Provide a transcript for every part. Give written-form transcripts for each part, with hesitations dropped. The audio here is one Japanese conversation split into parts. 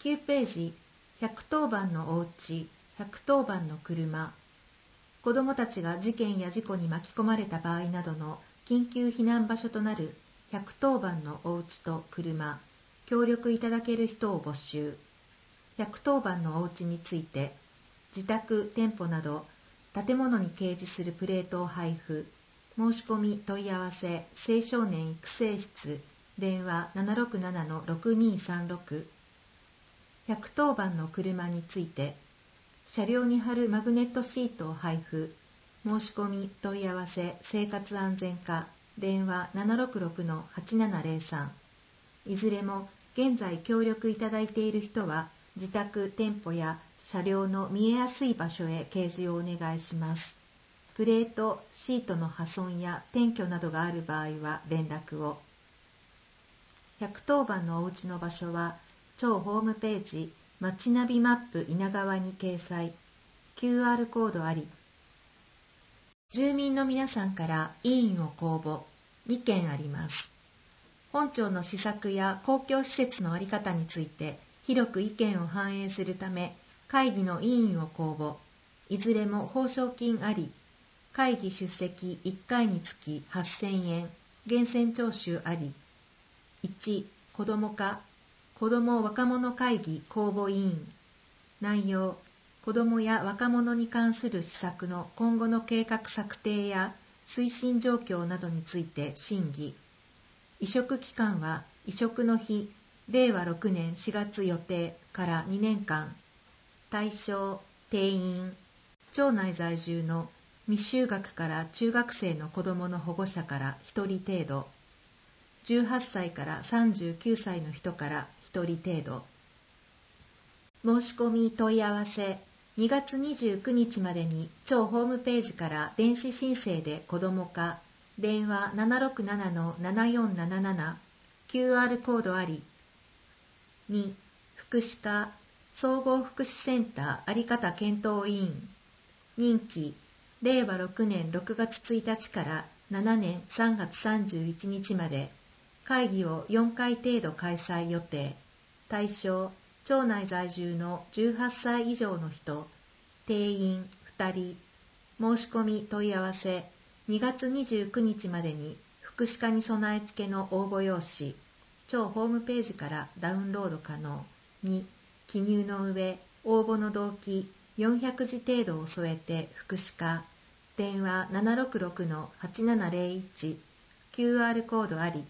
9ページ、110番のおうち、110番の車。子どもたちが事件や事故に巻き込まれた場合などの緊急避難場所となる110番のおうちと車、協力いただける人を募集。110番のおうちについて、自宅、店舗など建物に掲示するプレートを配布。申し込み問い合わせ青少年育成室電話 767-6236。 110番の車について、車両に貼るマグネットシートを配布。申し込み問い合わせ生活安全課電話 766-8703。 いずれも現在協力いただいている人は自宅、店舗や車両の見えやすい場所へ掲示をお願いします。プレート、シートの破損や転居などがある場合は連絡を。110番のおうちの場所は庁ホームページまちナビマップ稲川に掲載。 QR コードあり。住民の皆さんから委員を公募。2件あります。本庁の施策や公共施設の在り方について広く意見を反映するため会議の委員を公募。いずれも報奨金あり。会議出席1回につき8000円。源泉徴収あり。1、子ども課子ども若者会議公募委員。内容、子どもや若者に関する施策の今後の計画策定や推進状況などについて審議。委嘱期間は委嘱の日、令和6年4月予定から2年間。対象、定員、町内在住の未就学から中学生の子どもの保護者から1人程度。18歳から39歳の人から1人程度。申し込み問い合わせ2月29日までに庁ホームページから電子申請で子ども課電話 767-7477 QR コードあり。2、福祉課総合福祉センターあり方検討委員。任期令和6年6月1日から7年3月31日まで。会議を4回程度開催予定。対象、町内在住の18歳以上の人。定員2人。申し込み問い合わせ2月29日までに福祉課に備え付けの応募用紙。庁ホームページからダウンロード可能。2、記入の上、応募の動機400字程度を添えて福祉課。電話 766-8701 QR コードあり。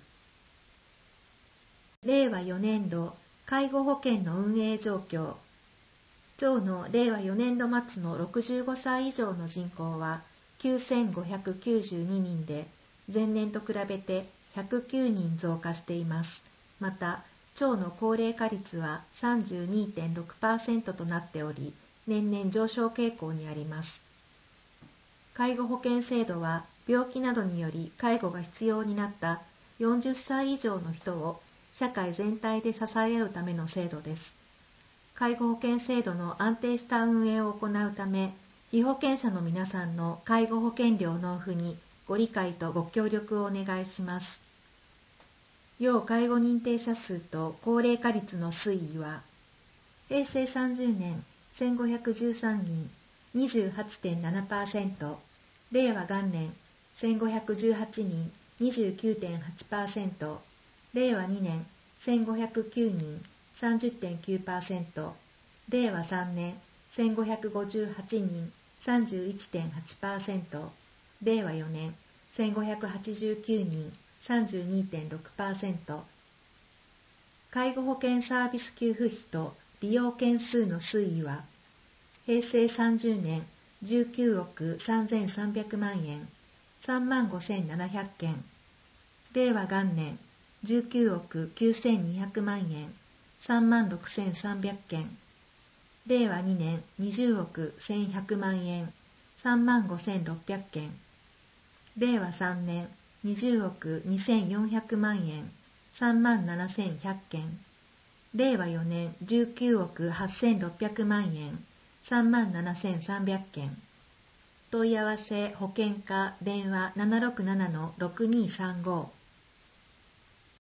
令和4年度介護保険の運営状況。町の令和4年度末の65歳以上の人口は9592人で、前年と比べて109人増加しています。また、町の高齢化率は 32.6% となっており、年々上昇傾向にあります。介護保険制度は、病気などにより介護が必要になった40歳以上の人を社会全体で支え合うための制度です。介護保険制度の安定した運営を行うため、被保険者の皆さんの介護保険料納付にご理解とご協力をお願いします。要介護認定者数と高齢化率の推移は、平成30年1513人 28.7%、令和元年1518人 29.8%、令和2年1509人 30.9%、令和3年1558人 31.8%、令和4年1589人 32.6%。介護保険サービス給付費と利用件数の推移は、平成30年19億3300万円、35,700件。令和元年19億9200万円、36,300件。令和2年20億1100万円、35,600件。令和3年20億2400万円、37,100件。令和4年19億8600万円、37,300件。問い合わせ保険課電話 767-6235